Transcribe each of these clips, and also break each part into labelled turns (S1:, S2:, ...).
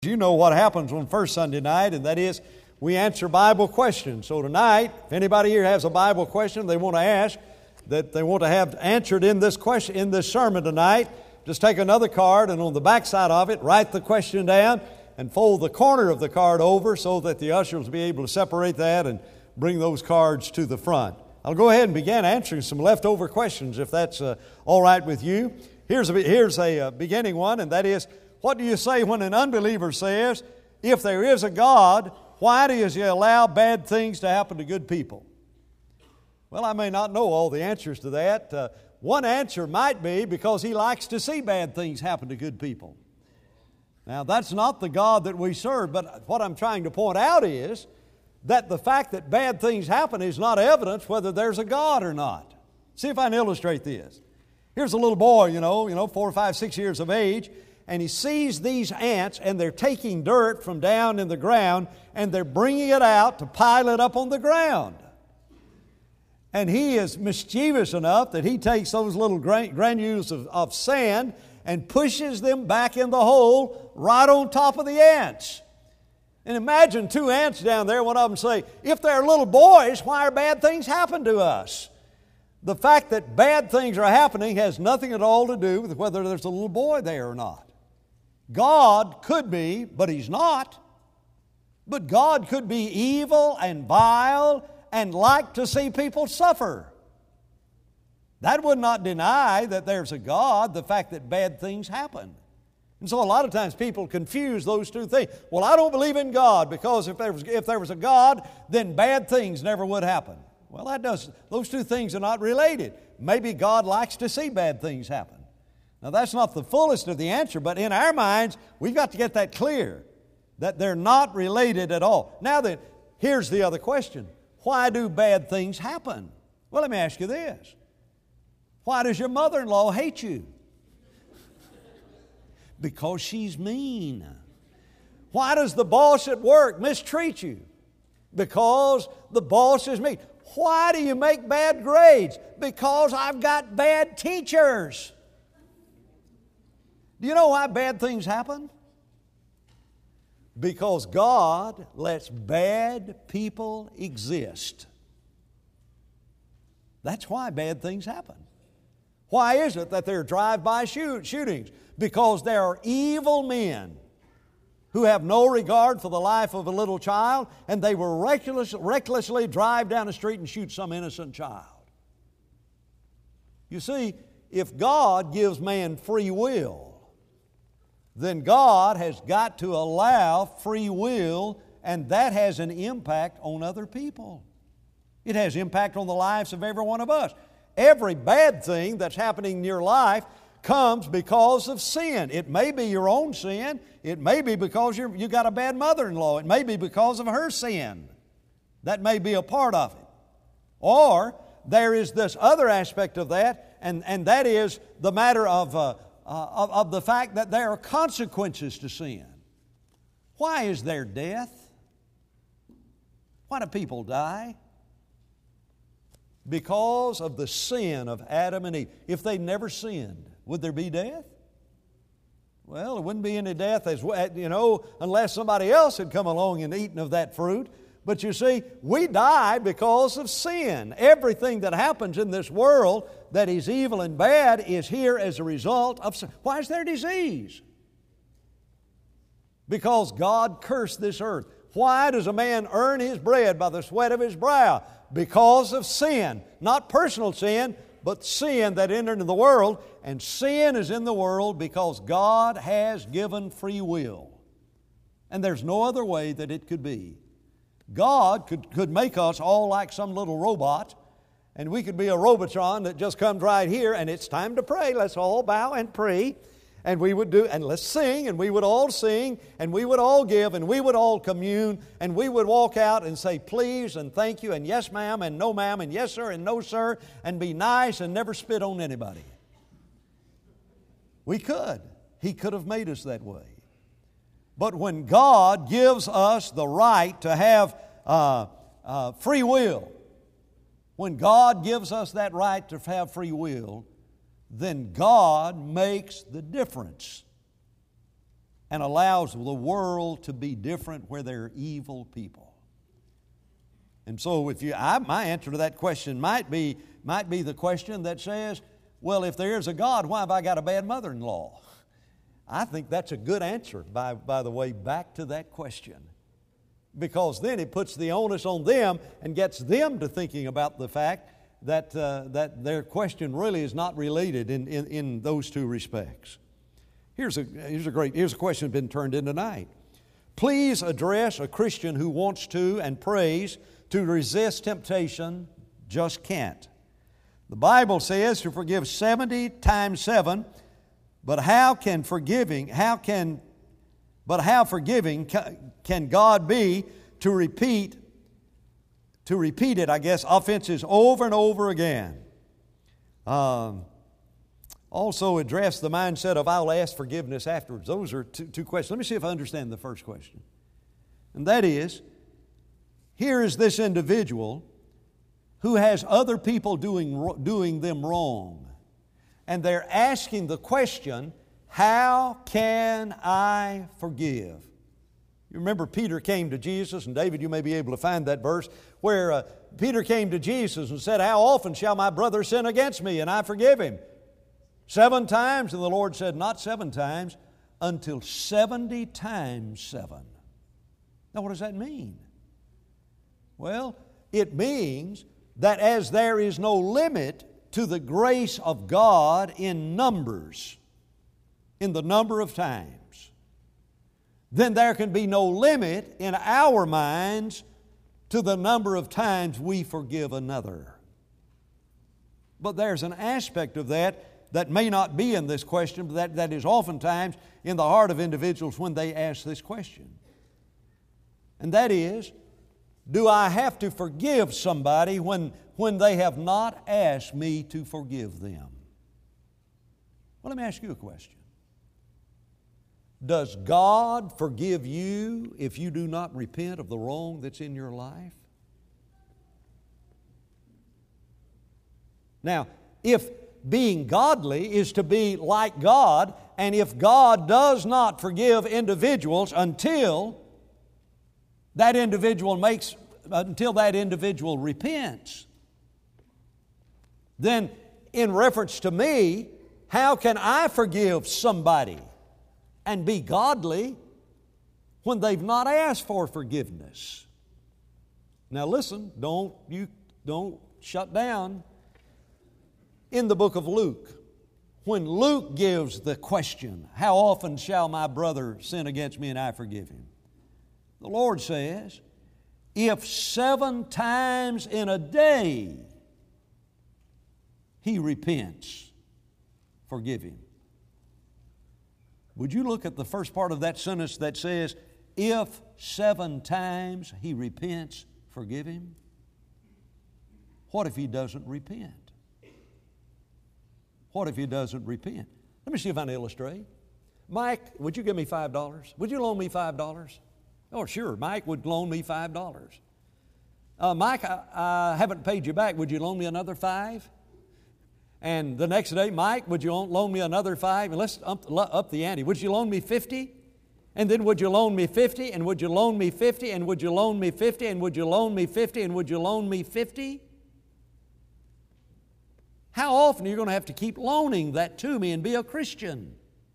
S1: You know what happens on first Sunday night, and that is we answer Bible questions. So tonight, if anybody here has a Bible question they want to ask, that they want to have answered in this question, in this sermon tonight, just take another card and on the back side of it, write the question down and fold the corner of the card over so that the ushers will be able to separate that and bring those cards to the front. I'll go ahead and begin answering some leftover questions if that's all right with you. Here's a beginning one, and that is, what do you say when an unbeliever says, if there is a God, why does He allow bad things to happen to good people? Well, I may not know all the answers to that. One answer might be because He likes to see bad things happen to good people. Now, that's not the God that we serve, but what I'm trying to point out is that the fact that bad things happen is not evidence whether there's a God or not. See if I can illustrate this. Here's a little boy, you know, 4, 5, 6 years of age, and he sees these ants, and they're taking dirt from down in the ground, and they're bringing it out to pile it up on the ground. And he is mischievous enough that he takes those little granules of sand and pushes them back in the hole right on top of the ants. And imagine 2 ants down there, one of them say, if they're little boys, why are bad things happen to us? The fact that bad things are happening has nothing at all to do with whether there's a little boy there or not. God could be, but He's not. But God could be evil and vile and like to see people suffer. That would not deny that there's a God, the fact that bad things happen. And so a lot of times people confuse those two things. Well, I don't believe in God because if there was a God, then bad things never would happen. Well, those two things are not related. Maybe God likes to see bad things happen. Now, that's not the fullest of the answer, but in our minds, we've got to get that clear, that they're not related at all. Now then, here's the other question. Why do bad things happen? Well, let me ask you this. Why does your mother-in-law hate you? Because she's mean. Why does the boss at work mistreat you? Because the boss is mean. Why do you make bad grades? Because I've got bad teachers. Do you know why bad things happen? Because God lets bad people exist. That's why bad things happen. Why is it that there are drive-by shootings? Because there are evil men who have no regard for the life of a little child, and they will recklessly drive down the street and shoot some innocent child. You see, if God gives man free will, then God has got to allow free will, and that has an impact on other people. It has impact on the lives of every one of us. Every bad thing that's happening in your life comes because of sin. It may be your own sin. It may be because you got a bad mother-in-law. It may be because of her sin. That may be a part of it. Or there is this other aspect of that, and that is the matter of the fact that there are consequences to sin. Why is there death? Why do people die? Because of the sin of Adam and Eve. If they never sinned, would there be death? Well, there wouldn't be any death, unless somebody else had come along and eaten of that fruit. But you see, we die because of sin. Everything that happens in this world that is evil and bad is here as a result of sin. Why is there disease? Because God cursed this earth. Why does a man earn his bread by the sweat of his brow? Because of sin. Not personal sin, but sin that entered into the world. And sin is in the world because God has given free will. And there's no other way that it could be. God could make us all like some little robot, and we could be a Robotron that just comes right here, and it's time to pray. Let's all bow and pray. And we would and let's sing, and we would all sing, and we would all give, and we would all commune, and we would walk out and say please and thank you, and yes ma'am, and no ma'am, and yes sir, and no sir, and be nice and never spit on anybody. We could. He could have made us that way. But when God gives us the right to have free will, when God gives us that right to have free will, then God makes the difference. and allows the world to be different where there are evil people. And so my answer to that question might be the question that says, well, if there is a God, why have I got a bad mother-in-law? I think that's a good answer, by the way, back to that question. Because then it puts the onus on them and gets them to thinking about the fact that their question really is not related in those two respects. Here's a question that's been turned in tonight. Please address a Christian who wants to and prays to resist temptation, just can't. The Bible says to forgive 70 times 7, but how forgiving can God be to repeat it, I guess, offenses over and over again? Also address the mindset of I'll ask forgiveness afterwards. Those are two questions. Let me see if I understand the first question. And that is, here is this individual who has other people doing them wrong. And they're asking the question, how can I forgive? You remember Peter came to Jesus, and David, you may be able to find that verse, where Peter came to Jesus and said, how often shall my brother sin against me and I forgive him? 7 times? And the Lord said, not 7 times, until 70 times 7. Now what does that mean? Well, it means that as there is no limit to the grace of God in numbers, in the number of times, then there can be no limit in our minds to the number of times we forgive another. But there's an aspect of that may not be in this question, but that is oftentimes in the heart of individuals when they ask this question. And that is, do I have to forgive somebody when they have not asked me to forgive them? Well, let me ask you a question. Does God forgive you if you do not repent of the wrong that's in your life? Now, if being godly is to be like God, and if God does not forgive individuals until that individual repents, then in reference to me, how can I forgive somebody and be godly when they've not asked for forgiveness? Now listen, don't shut down. In the book of Luke, when Luke gives the question, how often shall my brother sin against me and I forgive him? The Lord says, if 7 times in a day he repents, forgive him. Would you look at the first part of that sentence that says, if 7 times he repents, forgive him? What if he doesn't repent? What if he doesn't repent? Let me see if I can illustrate. Mike, would you give me $5? Would you loan me $5? Oh, sure. Mike would loan me $5. Mike, I haven't paid you back. Would you loan me another $5? And the next day, Mike, would you loan me another $5? And let's up the ante. Would you loan me $50? And then would you loan me $50? And would you loan me $50? And would you loan me $50? And would you loan me $50? And would you loan me $50? How often are you going to have to keep loaning that to me and be a Christian?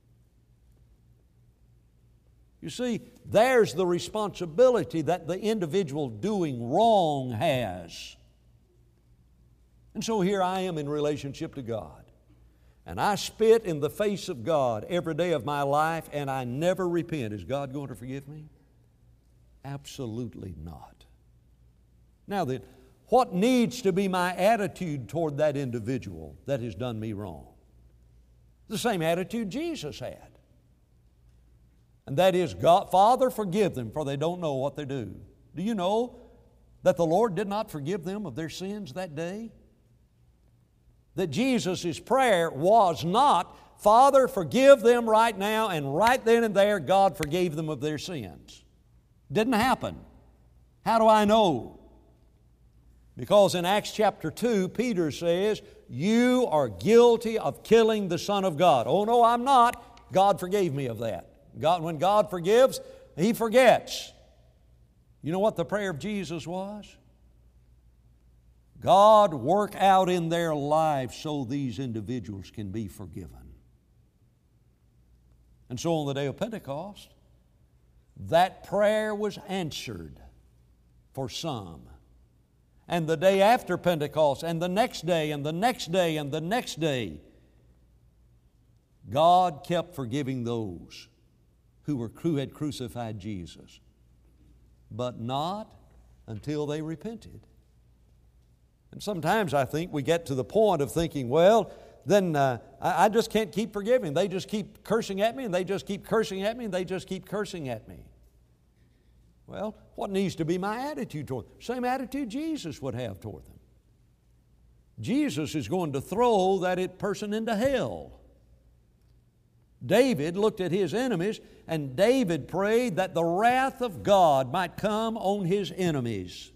S1: You see, there's the responsibility that the individual doing wrong has. And so here I am in relationship to God. And I spit in the face of God every day of my life and I never repent. Is God going to forgive me? Absolutely not. Now then, what needs to be my attitude toward that individual that has done me wrong? The same attitude Jesus had. And that is, God, Father, forgive them, for they don't know what they do. Do you know that the Lord did not forgive them of their sins that day? That Jesus' prayer was not, Father, forgive them right now, and right then and there God forgave them of their sins. Didn't happen. How do I know? Because in Acts chapter 2, Peter says, you are guilty of killing the Son of God. Oh, no, I'm not. God forgave me of that. When God forgives, He forgets. You know what the prayer of Jesus was? God, work out in their lives so these individuals can be forgiven. And so on the day of Pentecost, that prayer was answered for some. And the day after Pentecost, and the next day, and the next day, and the next day, God kept forgiving those who had crucified Jesus. But not until they repented. And sometimes I think we get to the point of thinking, well, then I just can't keep forgiving. They just keep cursing at me, and they just keep cursing at me, and they just keep cursing at me. Well, what needs to be my attitude toward them? Same attitude Jesus would have toward them. Jesus is going to throw that person into hell. David looked at his enemies, and David prayed that the wrath of God might come on his enemies.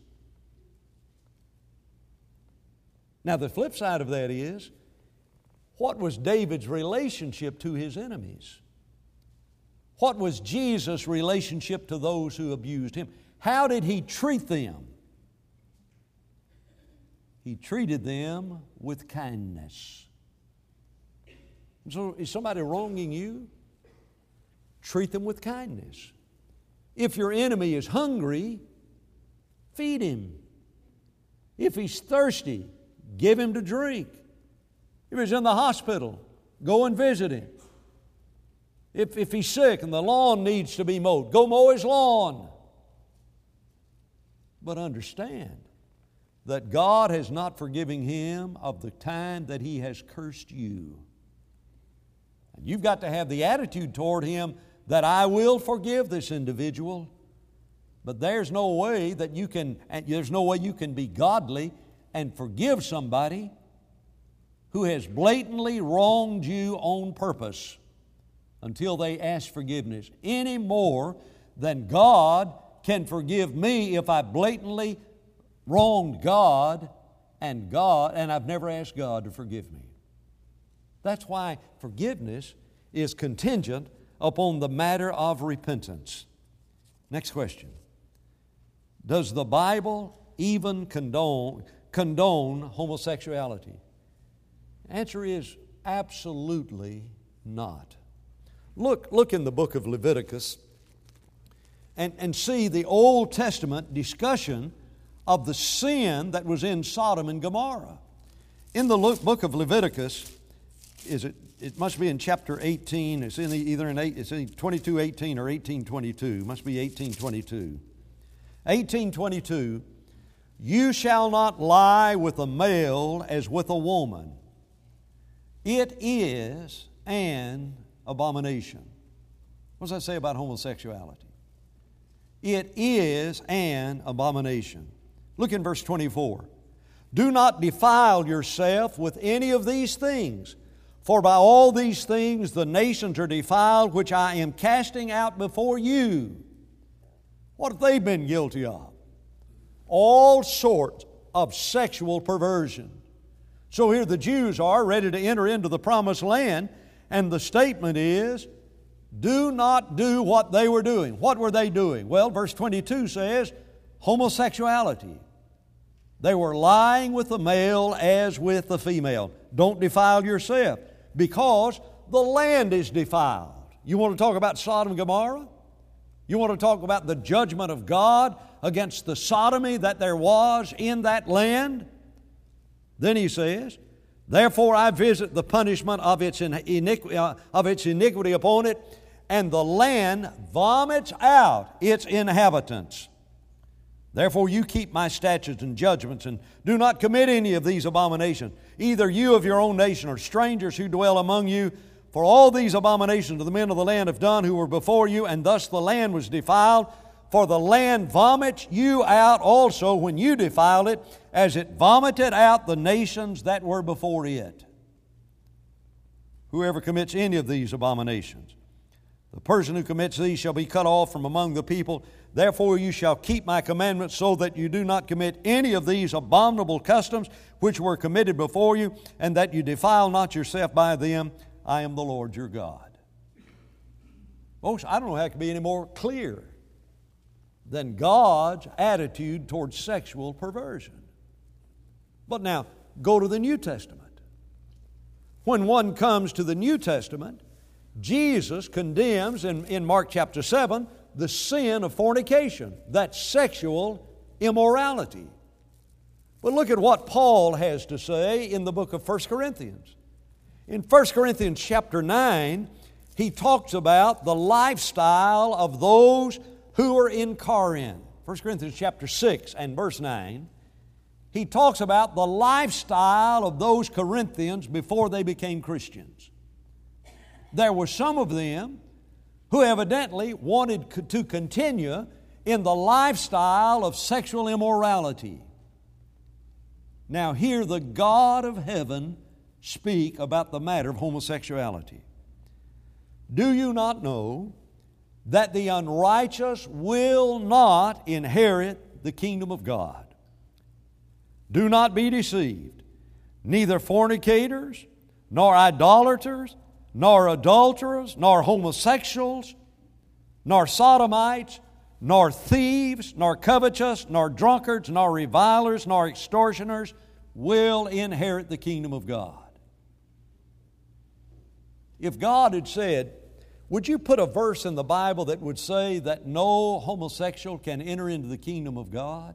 S1: Now, the flip side of that is, what was David's relationship to his enemies? What was Jesus' relationship to those who abused him? How did he treat them? He treated them with kindness. So, is somebody wronging you? Treat them with kindness. If your enemy is hungry, feed him. If he's thirsty, give him to drink. If he's in the hospital, go and visit him. If he's sick and the lawn needs to be mowed, go mow his lawn. But understand that God has not forgiven him of the time that he has cursed you. And you've got to have the attitude toward him that I will forgive this individual. But there's no way you can be godly and forgive somebody who has blatantly wronged you on purpose until they ask forgiveness, any more than God can forgive me if I blatantly wronged God and I've never asked God to forgive me. That's why forgiveness is contingent upon the matter of repentance. Next question. Does the Bible even condone homosexuality? Answer is absolutely not. Look in the book of Leviticus and see the Old Testament discussion of the sin that was in Sodom and Gomorrah. In the book of Leviticus, it must be in chapter 18. It's in 22:18 or 18:22. It must be 18:22. 18:22. You shall not lie with a male as with a woman. It is an abomination. What does that say about homosexuality? It is an abomination. Look in verse 24. Do not defile yourself with any of these things, for by all these things the nations are defiled, which I am casting out before you. What have they been guilty of? All sorts of sexual perversion. So here the Jews are ready to enter into the promised land, and the statement is, do not do what they were doing. What were they doing? Well, verse 22 says, homosexuality. They were lying with the male as with the female. Don't defile yourself, because the land is defiled. You want to talk about Sodom and Gomorrah? You want to talk about the judgment of God against the sodomy that there was in that land? Then he says, therefore I visit the punishment of its iniquity upon it, and the land vomits out its inhabitants. Therefore you keep my statutes and judgments, and do not commit any of these abominations, either you of your own nation or strangers who dwell among you. For all these abominations the men of the land have done who were before you, and thus the land was defiled. For the land vomits you out also when you defile it, as it vomited out the nations that were before it. Whoever commits any of these abominations, the person who commits these shall be cut off from among the people. Therefore you shall keep my commandments, so that you do not commit any of these abominable customs which were committed before you, and that you defile not yourself by them. I am the Lord your God. Folks, I don't know how it could be any more clear than God's attitude towards sexual perversion. But now, go to the New Testament. When one comes to the New Testament, Jesus condemns in Mark chapter 7 the sin of fornication, that sexual immorality. But look at what Paul has to say in the book of 1 Corinthians. In 1 Corinthians chapter 9, he talks about the lifestyle of those who are in Corinth. 1 Corinthians chapter 6 and verse 9, he talks about the lifestyle of those Corinthians before they became Christians. There were some of them who evidently wanted to continue in the lifestyle of sexual immorality. Now hear the God of heaven speak about the matter of homosexuality. Do you not know that the unrighteous will not inherit the kingdom of God? Do not be deceived. Neither fornicators, nor idolaters, nor adulterers, nor homosexuals, nor sodomites, nor thieves, nor covetous, nor drunkards, nor revilers, nor extortioners will inherit the kingdom of God. If God had said, would you put a verse in the Bible that would say that no homosexual can enter into the kingdom of God?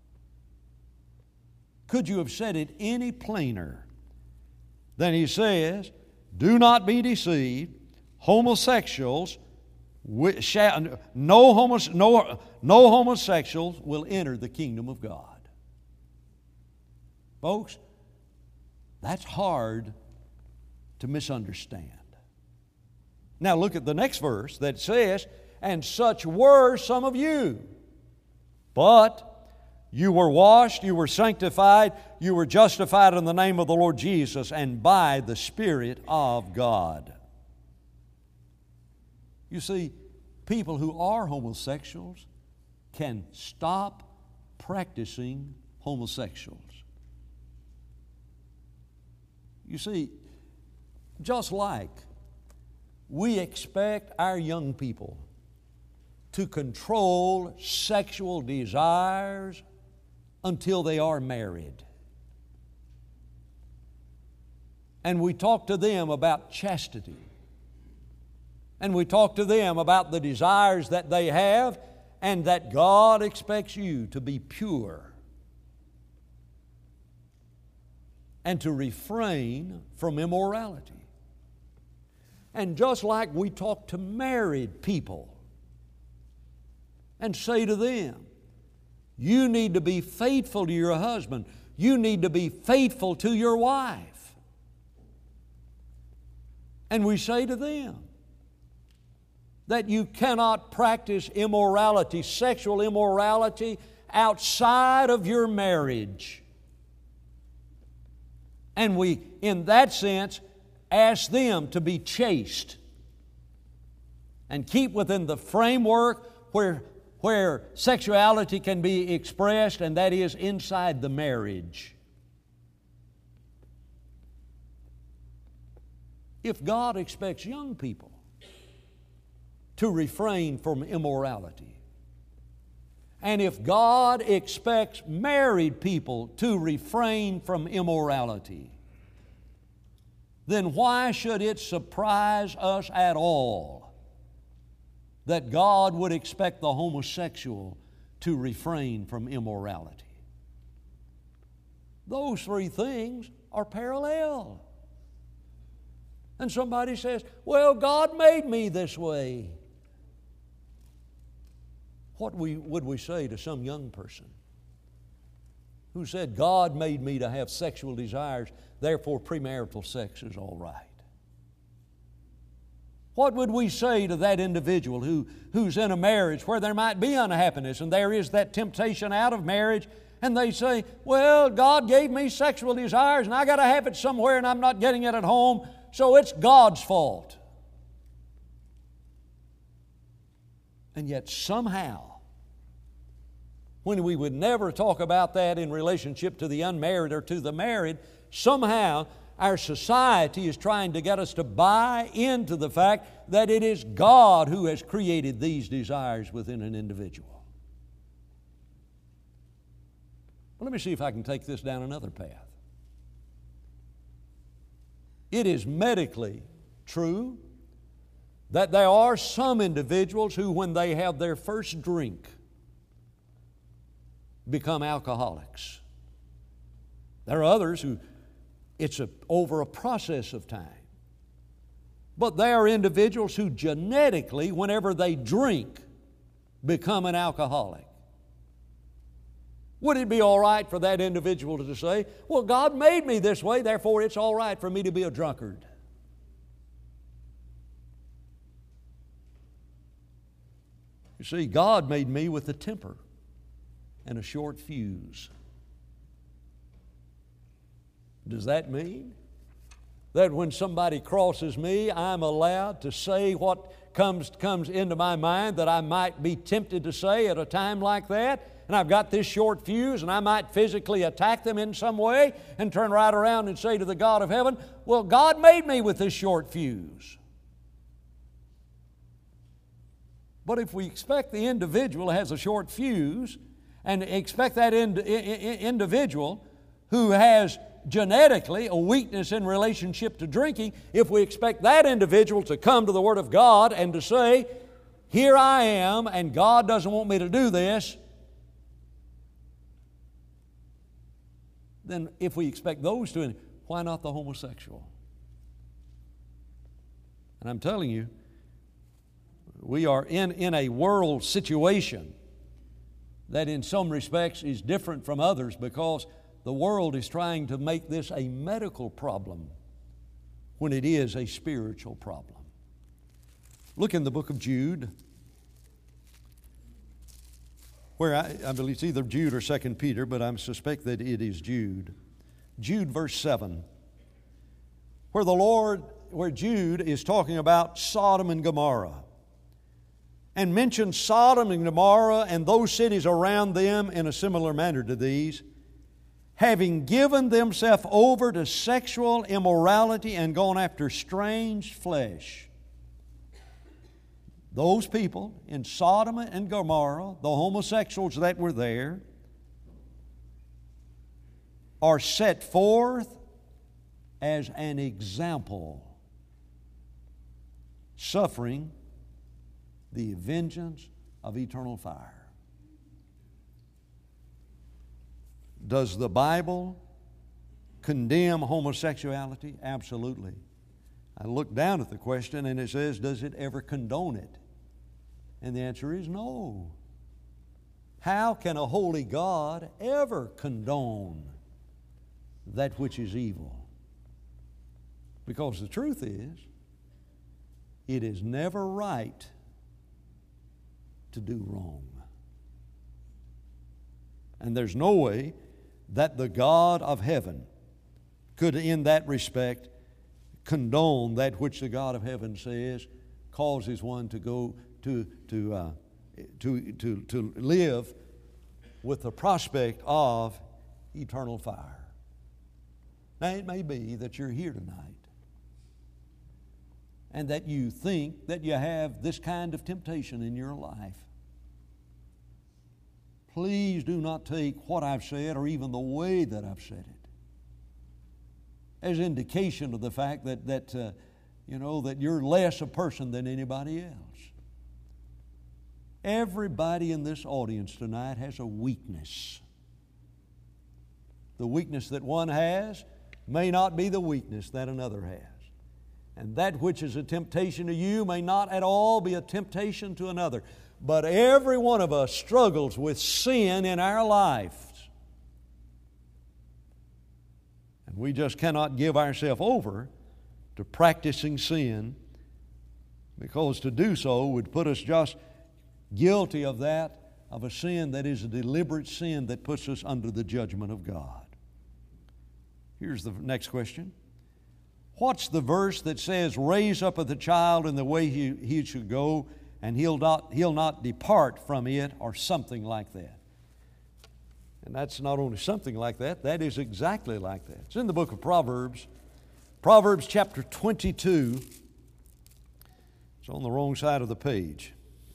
S1: Could you have said it any plainer than He says, do not be deceived, homosexuals, no homosexuals will enter the kingdom of God. Folks, that's hard to misunderstand. Now look at the next verse that says, and such were some of you, but you were washed, you were sanctified, you were justified in the name of the Lord Jesus and by the Spirit of God. You see, people who are homosexuals can stop practicing homosexuals. You see, just like we expect our young people to control sexual desires until they are married. And we talk to them about chastity. And we talk to them about the desires that they have and that God expects you to be pure and to refrain from immorality. And just like we talk to married people and say to them, you need to be faithful to your husband. You need to be faithful to your wife. And we say to them that you cannot practice immorality, sexual immorality, outside of your marriage. And we, in that sense, ask them to be chaste and keep within the framework where sexuality can be expressed, and that is inside the marriage. If God expects young people to refrain from immorality, and if God expects married people to refrain from immorality, then why should it surprise us at all that God would expect the homosexual to refrain from immorality? Those three things are parallel. And somebody says, well, God made me this way. What would we say to some young person who said, God made me to have sexual desires, therefore premarital sex is all right? What would we say to that individual who's in a marriage where there might be unhappiness and there is that temptation out of marriage, and they say, well, God gave me sexual desires and I got to have it somewhere and I'm not getting it at home, so it's God's fault. And yet somehow, when we would never talk about that in relationship to the unmarried or to the married, somehow our society is trying to get us to buy into the fact that it is God who has created these desires within an individual. Well, let me see if I can take this down another path. It is medically true that there are some individuals who, when they have their first drink, become alcoholics. There are others who it's over a process of time. But there are individuals who genetically, whenever they drink, become an alcoholic. Would it be all right for that individual to say, well, God made me this way, therefore it's all right for me to be a drunkard? You see, God made me with a temper and a short fuse. Does that mean that when somebody crosses me, I'm allowed to say what comes into my mind that I might be tempted to say at a time like that? And I've got this short fuse, and I might physically attack them in some way and turn right around and say to the God of heaven, well, God made me with this short fuse. But if we expect the individual has a short fuse and expect that individual who has genetically a weakness in relationship to drinking, if we expect that individual to come to the Word of God and to say, here I am and God doesn't want me to do this, then if we expect those to, why not the homosexual? And I'm telling you, we are in a world situation that in some respects is different from others because the world is trying to make this a medical problem when it is a spiritual problem. Look in the book of Jude, where I believe it's either Jude or 2 Peter, but I suspect that it is Jude. Jude verse 7, where Jude is talking about Sodom and Gomorrah, and mentions Sodom and Gomorrah and those cities around them in a similar manner to these, having given themselves over to sexual immorality and gone after strange flesh. Those people in Sodom and Gomorrah, the homosexuals that were there, are set forth as an example, suffering the vengeance of eternal fire. Does the Bible condemn homosexuality? Absolutely. I look down at the question and it says, does it ever condone it? And the answer is no. How can a holy God ever condone that which is evil? Because the truth is, it is never right to do wrong. And there's no way that the God of heaven could, in that respect, condone that which the God of heaven says causes one to go to live with the prospect of eternal fire. Now, it may be that you're here tonight and that you think that you have this kind of temptation in your life. Please do not take what I've said or even the way that I've said it as indication of the fact that you're less a person than anybody else. Everybody in this audience tonight has a weakness. The weakness that one has may not be the weakness that another has. And that which is a temptation to you may not at all be a temptation to another. But every one of us struggles with sin in our lives. And we just cannot give ourselves over to practicing sin, because to do so would put us just guilty of a sin that is a deliberate sin that puts us under the judgment of God. Here's the next question. What's the verse that says, raise up the child in the way he should go, and he'll not depart from it, or something like that? And that's not only something like that, that is exactly like that. It's in the book of Proverbs, Proverbs chapter 22. It's on the wrong side of the page.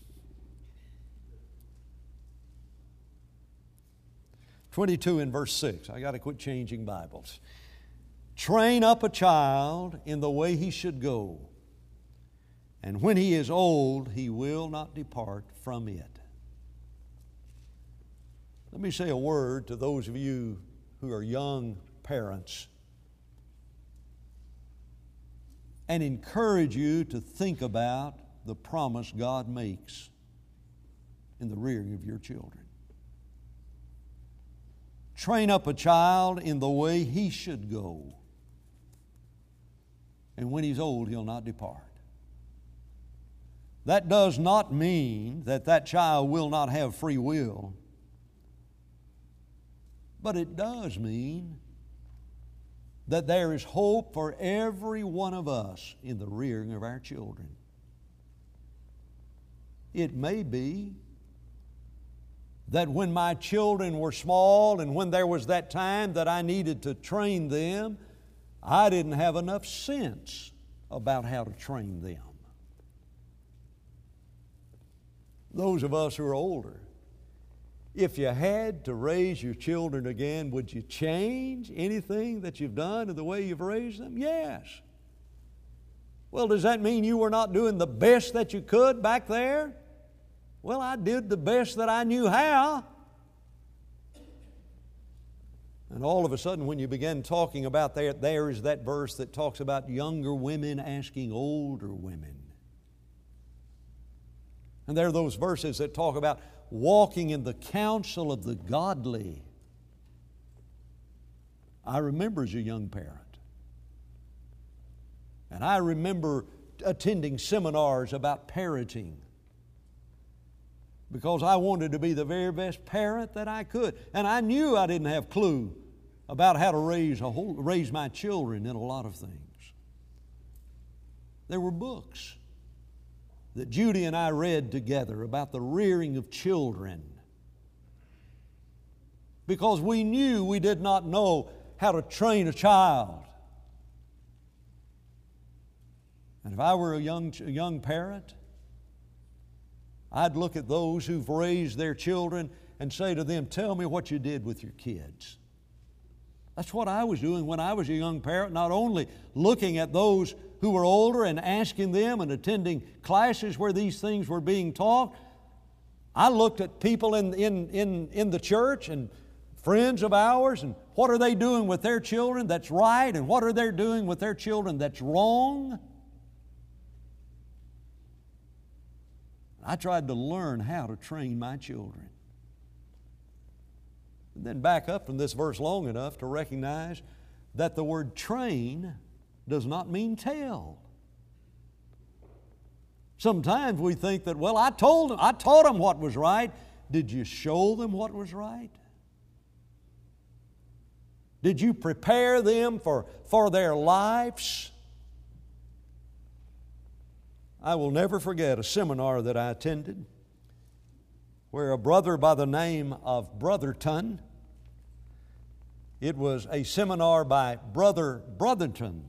S1: (22) in verse 6. I got to quit changing Bibles. Train up a child in the way he should go, and when he is old, he will not depart from it. Let me say a word to those of you who are young parents and encourage you to think about the promise God makes in the rearing of your children. Train up a child in the way he should go, and when he's old, he'll not depart. That does not mean that that child will not have free will, but it does mean that there is hope for every one of us in the rearing of our children. It may be that when my children were small and when there was that time that I needed to train them, I didn't have enough sense about how to train them. Those of us who are older, if you had to raise your children again, would you change anything that you've done or the way you've raised them? Yes. Well, does that mean you were not doing the best that you could back there? Well, I did the best that I knew how. And all of a sudden, when you begin talking about that, there is that verse that talks about younger women asking older women. And there are those verses that talk about walking in the counsel of the godly. I remember as a young parent, and I remember attending seminars about parenting because I wanted to be the very best parent that I could. And I knew I didn't have a clue about how to raise my children in a lot of things. There were books that Judy and I read together about the rearing of children because we knew we did not know how to train a child. And if I were a young parent, I'd look at those who've raised their children and say to them, tell me what you did with your kids. That's what I was doing when I was a young parent, not only looking at those who were older and asking them and attending classes where these things were being taught. I looked at people in the church and friends of ours, and what are they doing with their children that's right, and what are they doing with their children that's wrong? I tried to learn how to train my children. And then back up from this verse long enough to recognize that the word train does not mean tell. Sometimes we think that, well, I taught them what was right. Did you show them what was right? Did you prepare them for their lives? I will never forget a seminar that I attended where a brother by the name of Brotherton, it was a seminar by Brother Brotherton.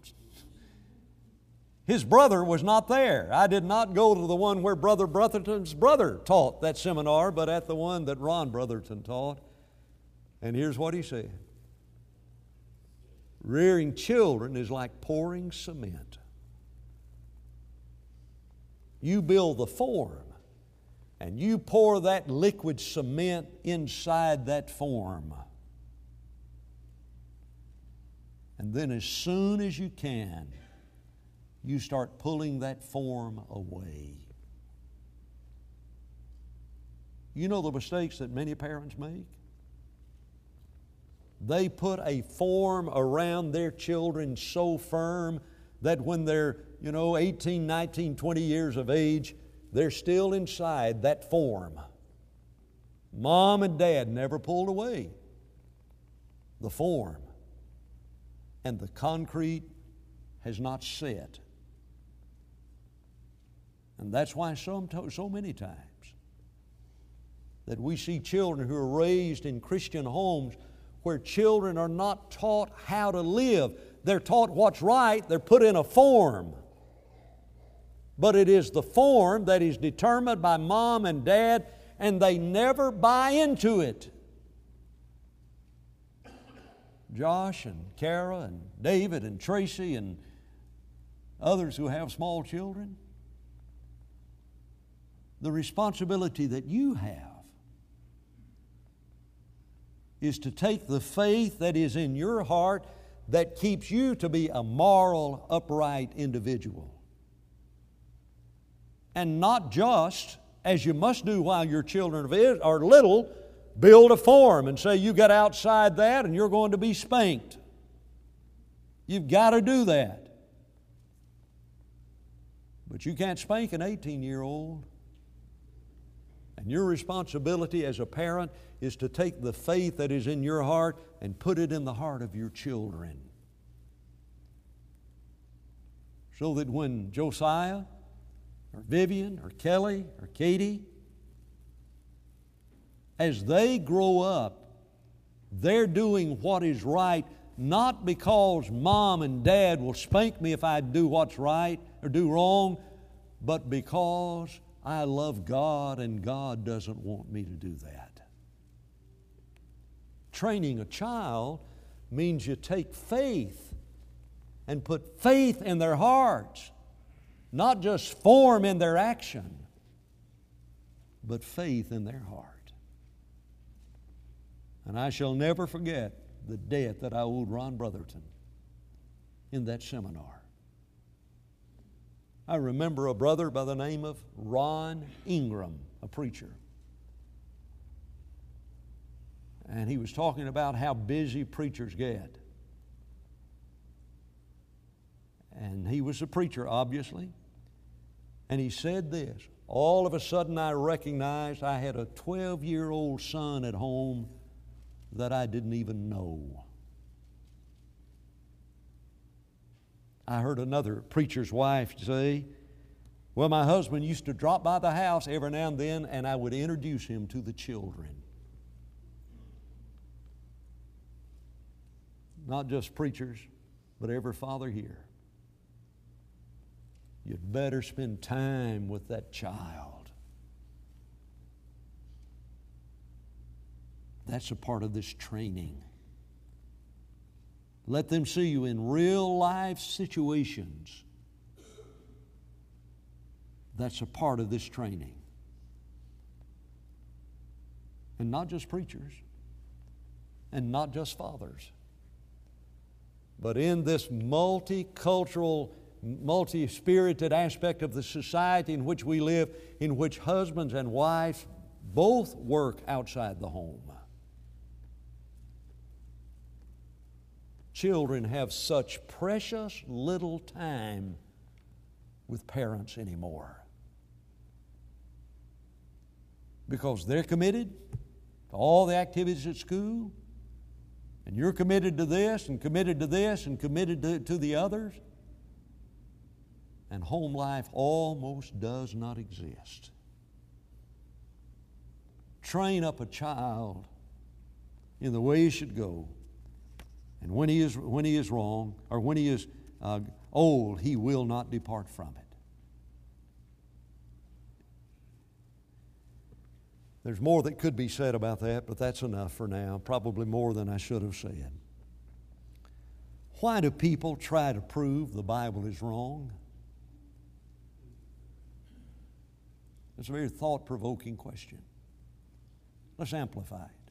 S1: His brother was not there. I did not go to the one where Brother Brotherton's brother taught that seminar, but at the one that Ron Brotherton taught. And here's what he said. Rearing children is like pouring cement. You build the form, and you pour that liquid cement inside that form. And then as soon as you can, you start pulling that form away. You know the mistakes that many parents make? They put a form around their children so firm that when they're, 18, 19, 20 years of age, they're still inside that form. Mom and Dad never pulled away the form, and the concrete has not set. And that's why so many times that we see children who are raised in Christian homes where children are not taught how to live. they're taught what's right, they're put in a form. But it is the form that is determined by mom and dad, and they never buy into it. Josh and Kara and David and Tracy and others who have small children, the responsibility that you have is to take the faith that is in your heart that keeps you to be a moral, upright individual. And not just, as you must do while your children are little, build a form and say you got outside that and you're going to be spanked. You've got to do that. But you can't spank an 18-year-old. And your responsibility as a parent is to take the faith that is in your heart and put it in the heart of your children. So that when Josiah or Vivian or Kelly or Katie, as they grow up, they're doing what is right, not because mom and dad will spank me if I do what's right or do wrong, but because I love God and God doesn't want me to do that. Training a child means you take faith and put faith in their hearts, not just form in their action, but faith in their heart. And I shall never forget the debt that I owed Ron Brotherton in that seminar. I remember a brother by the name of Ron Ingram, a preacher. And he was talking about how busy preachers get. And he was a preacher, obviously. And he said this, all of a sudden I recognized I had a 12-year-old son at home that I didn't even know. I heard another preacher's wife say, well, my husband used to drop by the house every now and then, and I would introduce him to the children. Not just preachers, but every father here. You'd better spend time with that child. That's a part of this training. Let them see you in real life situations. That's a part of this training. And not just preachers, and not just fathers, but in this multicultural, multi-spirited aspect of the society in which we live, in which husbands and wives both work outside the home. Children have such precious little time with parents anymore because they're committed to all the activities at school, and you're committed to this and committed to this and committed to the others, and home life almost does not exist. Train up a child in the way he should go. And when he is wrong, or when he is old, he will not depart from it. There's more that could be said about that, but that's enough for now. Probably more than I should have said. Why do people try to prove the Bible is wrong? It's a very thought-provoking question. Let's amplify it.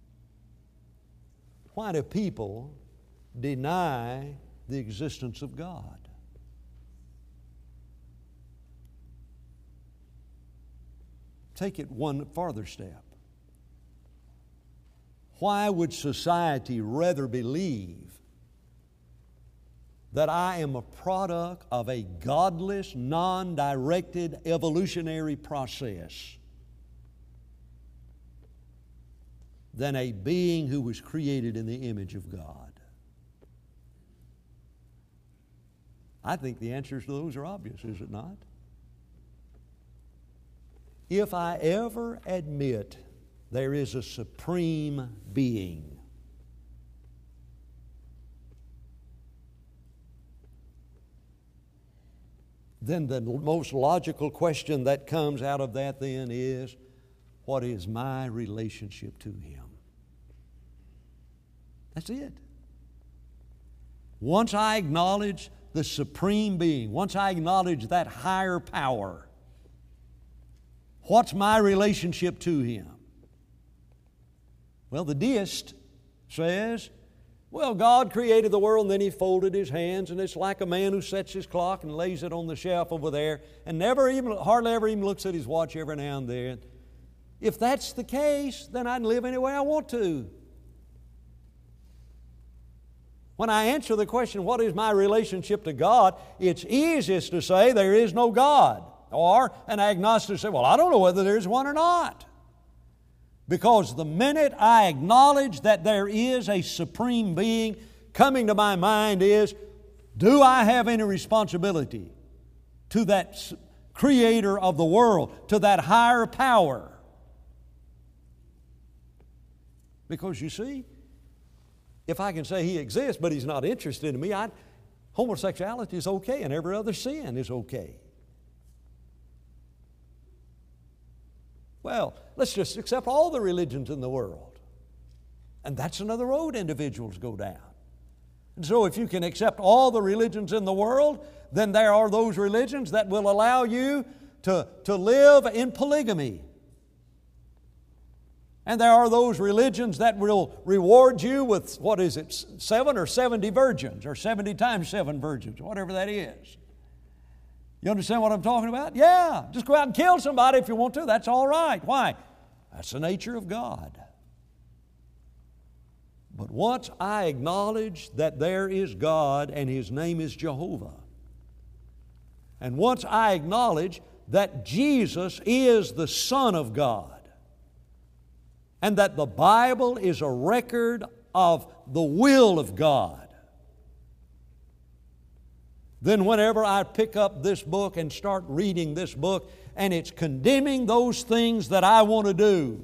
S1: Why do people deny the existence of God? Take it one farther step. Why would society rather believe that I am a product of a godless, non-directed evolutionary process than a being who was created in the image of God? I think the answers to those are obvious, is it not? If I ever admit there is a supreme being, then the most logical question that comes out of that then is, what is my relationship to Him? That's it. Once I acknowledge the Supreme Being, once I acknowledge that higher power, what's my relationship to Him? Well, the deist says, well, God created the world and then He folded His hands, and it's like a man who sets his clock and lays it on the shelf over there and hardly ever even looks at his watch every now and then. If that's the case, then I can live any way I want to. When I answer the question, what is my relationship to God, it's easiest to say there is no God. Or an agnostic say, well, I don't know whether there's one or not. Because the minute I acknowledge that there is a Supreme Being, coming to my mind is, do I have any responsibility to that Creator of the world, to that higher power? Because you see, if I can say He exists but He's not interested in me, homosexuality is okay and every other sin is okay. Well, let's just accept all the religions in the world. And that's another road individuals go down. And so if you can accept all the religions in the world, then there are those religions that will allow you to live in polygamy. And there are those religions that will reward you with, 7 or 70 virgins, or 70 times 7 virgins, whatever that is. You understand what I'm talking about? Yeah, just go out and kill somebody if you want to. That's all right. Why? That's the nature of God. But once I acknowledge that there is God and His name is Jehovah, and once I acknowledge that Jesus is the Son of God, and that the Bible is a record of the will of God, then whenever I pick up this book and start reading this book and it's condemning those things that I want to do,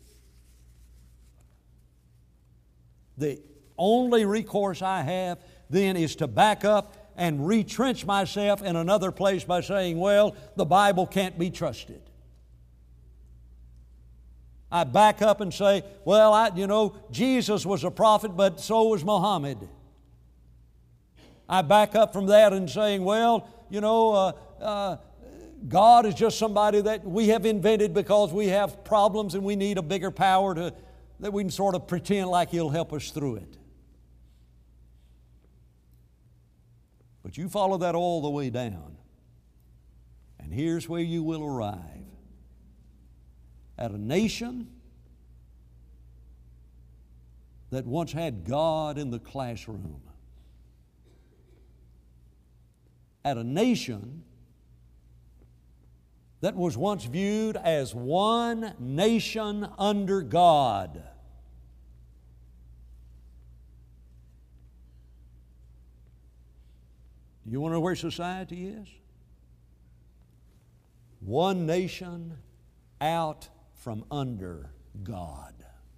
S1: the only recourse I have then is to back up and retrench myself in another place by saying, well, the Bible can't be trusted. I back up and say, well, Jesus was a prophet, but so was Muhammad. I back up from that and saying, well, God is just somebody that we have invented because we have problems and we need a bigger power that we can sort of pretend like He'll help us through it. But you follow that all the way down, and here's where you will arrive. At a nation that once had God in the classroom. At a nation that was once viewed as one nation under God. Do you want to know where society is? One nation out from under God.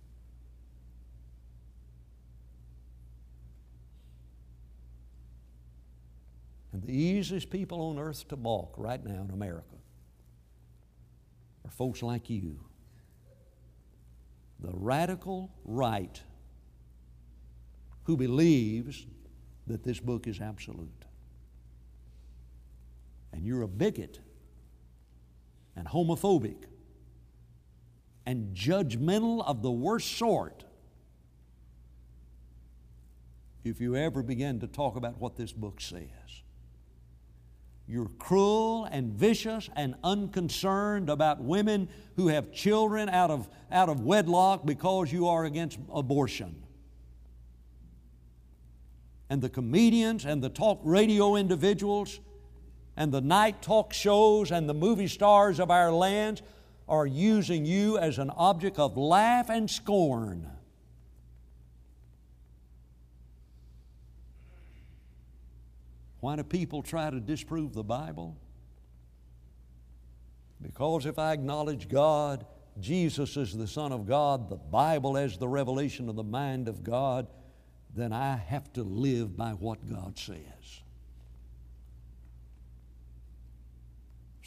S1: And the easiest people on earth to balk right now in America are folks like you. The radical right who believes that this book is absolute. And you're a bigot and homophobic and judgmental of the worst sort if you ever begin to talk about what this book says. You're cruel and vicious and unconcerned about women who have children out of wedlock because you are against abortion. And the comedians and the talk radio individuals and the night talk shows and the movie stars of our lands are using you as an object of laugh and scorn. Why do people try to disprove the Bible? Because if I acknowledge God, Jesus is the Son of God, the Bible as the revelation of the mind of God, then I have to live by what God says.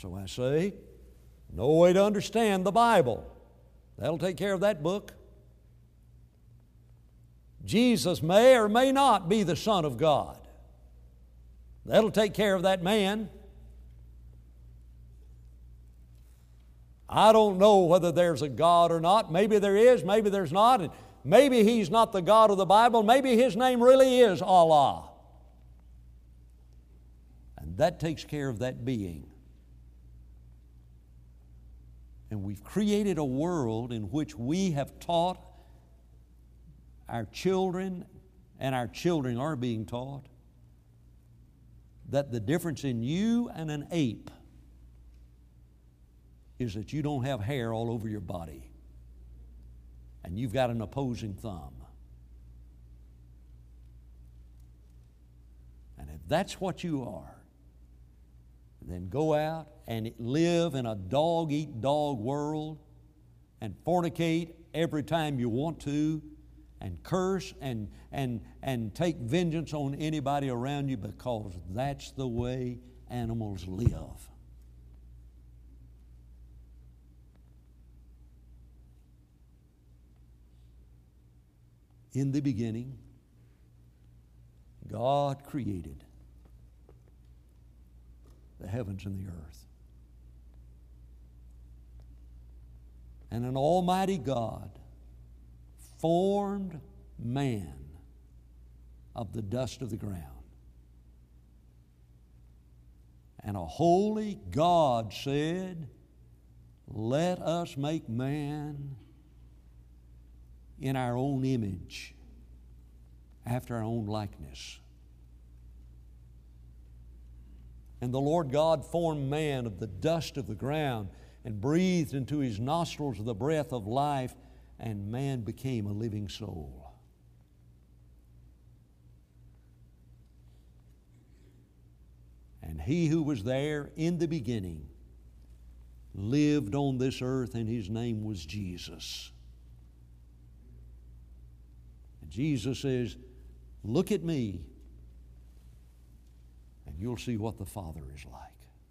S1: So I say, no way to understand the Bible. That'll take care of that book. Jesus may or may not be the Son of God. That'll take care of that man. I don't know whether there's a God or not. Maybe there is, maybe there's not. And maybe He's not the God of the Bible. Maybe His name really is Allah. And that takes care of that being. And we've created a world in which we have taught our children, and our children are being taught, that the difference in you and an ape is that you don't have hair all over your body and you've got an opposing thumb. And if that's what you are, then go out and live in a dog-eat-dog world and fornicate every time you want to and curse and take vengeance on anybody around you, because that's the way animals live. In the beginning, God created the heavens and the earth. And an almighty God formed man of the dust of the ground. And a holy God said, "Let us make man in our own image, after our own likeness." And the Lord God formed man of the dust of the ground and breathed into his nostrils the breath of life, and man became a living soul. And he who was there in the beginning lived on this earth, and his name was Jesus. And Jesus says, "Look at me, and you'll see what the Father is like."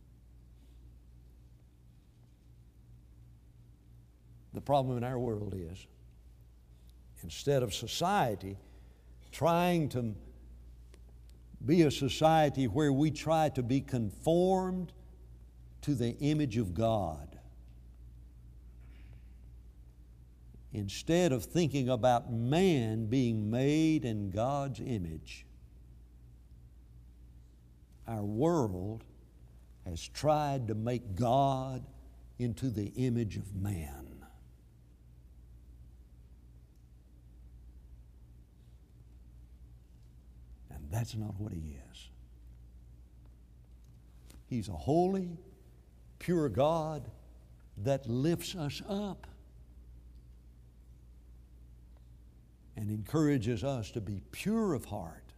S1: The problem in our world is, instead of society trying to be a society where we try to be conformed to the image of God, instead of thinking about man being made in God's image, our world has tried to make God into the image of man. And that's not what He is. He's a holy, pure God that lifts us up and encourages us to be pure of heart,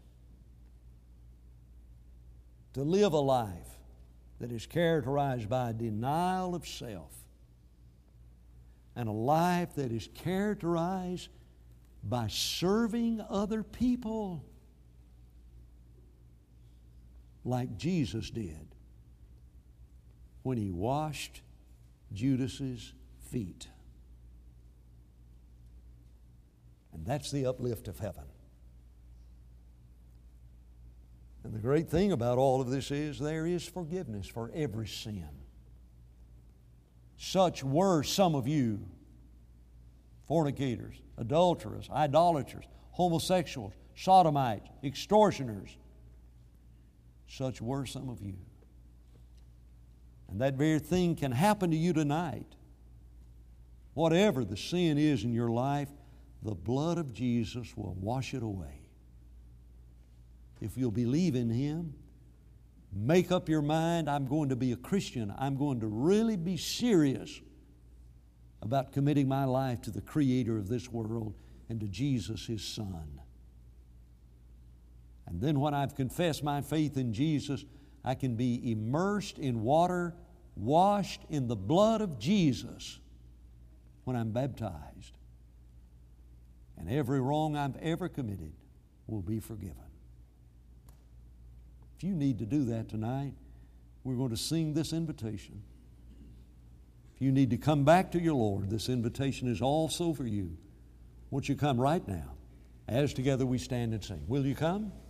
S1: to live a life that is characterized by a denial of self, and a life that is characterized by serving other people like Jesus did when He washed Judas's feet. And that's the uplift of heaven. And the great thing about all of this is there is forgiveness for every sin. Such were some of you: fornicators, adulterers, idolaters, homosexuals, sodomites, extortioners. Such were some of you. And that very thing can happen to you tonight. Whatever the sin is in your life, the blood of Jesus will wash it away. If you'll believe in Him, make up your mind, I'm going to be a Christian. I'm going to really be serious about committing my life to the Creator of this world and to Jesus, His Son. And then when I've confessed my faith in Jesus, I can be immersed in water, washed in the blood of Jesus when I'm baptized. And every wrong I've ever committed will be forgiven. If you need to do that tonight, we're going to sing this invitation. If you need to come back to your Lord, this invitation is also for you. Won't you come right now as together we stand and sing? Will you come?